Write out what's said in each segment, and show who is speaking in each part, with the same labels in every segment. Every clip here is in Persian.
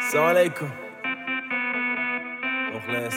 Speaker 1: السلام علیکم مخلص.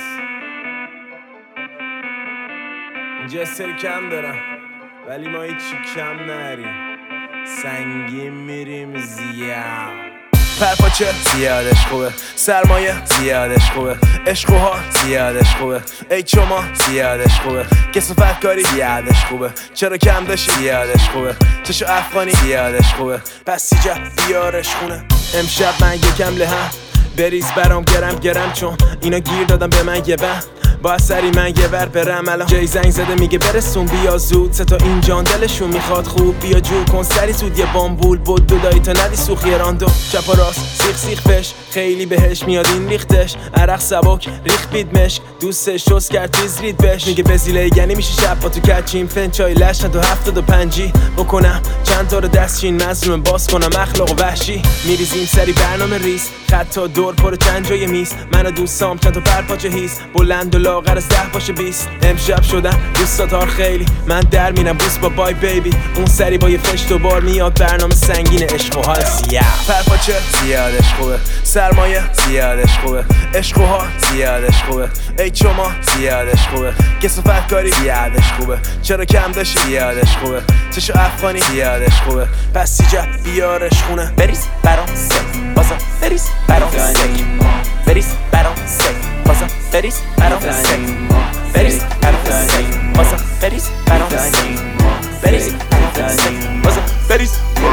Speaker 1: اینجا سری کم دارم ولی ما هیچی کم نریم، سنگین میریم زیاد. پرپاچه زیادش خوبه، سرمایه زیادش خوبه، عشق و ها زیادش خوبه، ای شما زیادش خوبه، کسافت کاری زیادش خوبه، چرا کم داشتی زیادش خوبه، چشو افغانی زیادش خوبه، پس سیجه بیارش خونه. امشب من یکم لهم بریز برام گرم چون اینا گیر دادم به من یه بهم، باید سری من یه ور برم. الان جای زنگ زده میگه برسون بیا زود، سه تا این جان دلشون میخواد خوب بیا جور کن سری زود، یه بامبول بود دودایی تا ندی سوخی راندو چپ و راست سیخ فش خیلی بهش میاد این ریختش، عرق سبک ریخ بید مشک دوستش شست کرد تیز رید بش، میگه بزیله یعنی میشه شب با تو کچیم فنچای لشن تو 75 بکنم چند تا رو دستچین مظلوم باز کنم اخلاق و وحشی، میریزیم سری برنامه ریس خط تا دور پر چند جای میز، من و دوستام چند تا پرپاچه هیس بلند و لاغر از 10 باشه 20. امشب شدم دوستاتار خیلی من در میرم بوس با بای بیبی، اون سری با یه فش دوبار میاد برنامه سنگین عشق و حال زیاد. پرپاچه زیادش خوبه، سرمایه زیادش خوبه، عشق و ها زیادش خوبه، ای شما زیادش خوبه، کسافت کاری زیادش خوبه، چرا کم داشتی زیادش خوبه، چشو افغانی زیادش خوبه، پس سیجه بیارش خونه.
Speaker 2: بریز برام سک بازا بریز برام سک بریز برام سک بازا بریز برام سک بریز برام سک بازا بریز برام سک بریز برام سک بازا بریز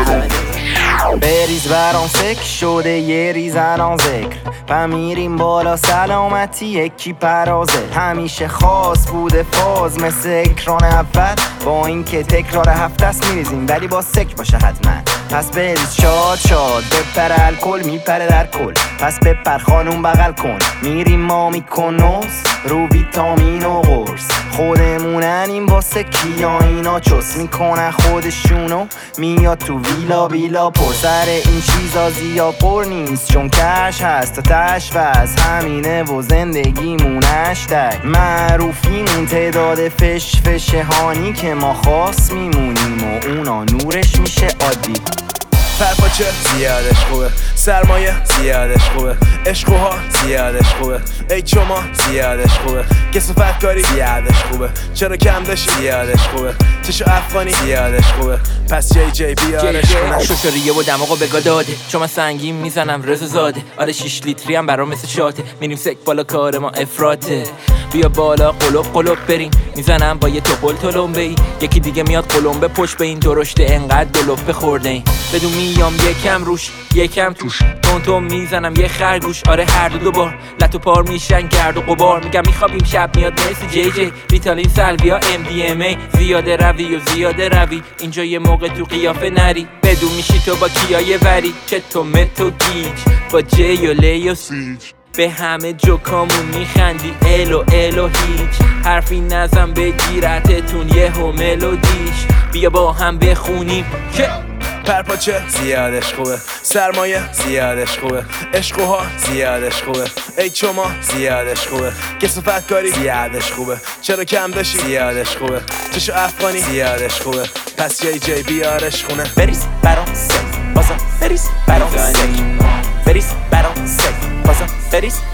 Speaker 3: بریز برام سک شده یه ریزن ذکر پا میریم بالا سلامتی یکی پرازه، همیشه خاص بوده فاز مثل اکران اول با اینکه تکرار هفته است میریزیم ولی با سک باشه حتما، پس بریز شاد بپر الکل میپره در کل، پس بپر خانوم بغل کن میریم ما میکنوس رو ویتامین و قرص، خودموننیم واسه کیا اینا چس میکنن خودشونو میاد تو ویلا پر سر این چیزا زیاد پر نیست چون کش هست تا تش وز همینه و زندگیمونش تک معروفیمون تعداد فش هانی که ما خاص میمونیم و اونا نورش میشه عادی.
Speaker 1: پرپاچه زیادش خوبه، سرمایه زیادش خوبه، عشق و ها زیادش خوبه، ای شما زیادش خوبه، کسافت کاری زیادش خوبه، چرا کم داشتی زیادش خوبه، چشو افغانی زیادش خوبه، پس جی بیارش کنه.
Speaker 2: شوشوریه و دماغو بگا داده چون سنگین میزنم رضا زاده، آره 6 لیتری هم برام مثل شاته، میریم سک بالا کار ما افراطه، بیا بالا قلوب بریم میزنم با یه توپل تلمبه‌ای، یکی دیگه میاد قلمبه پشت به این درشته انقدر دلوب بخورده این بدون میام یکم روش یکم توش تون میزنم یه خرگوش، آره هر دو بار لتو پار میشن گرد و غبار، میگم میخوابیم شب میاد مرسی جی ریتالین سلویا MDMA زیاده روی اینجا یه موقع تو قیافه نری بدون میشی تو با کیای وری چتو متو گیج با جی و لی و سیج، به همه جوکامون میخندی الو هیچ حرفی نزن بگیرتتون یه هم ملودیش، بیا با هم بخونیم که
Speaker 1: پرپاچه زیادش خوبه، سرمایه زیادش خوبه، عشق و ها زیادش خوبه، ای شما زیادش خوبه، کسافت کاری زیادش خوبه، چرا کم داشتی زیادش خوبه، چشو افغانی زیادش خوبه، پس جی بیارش خونه.
Speaker 2: بریز برام سک بازا بریز برام سک بریز برام سک بازا بریز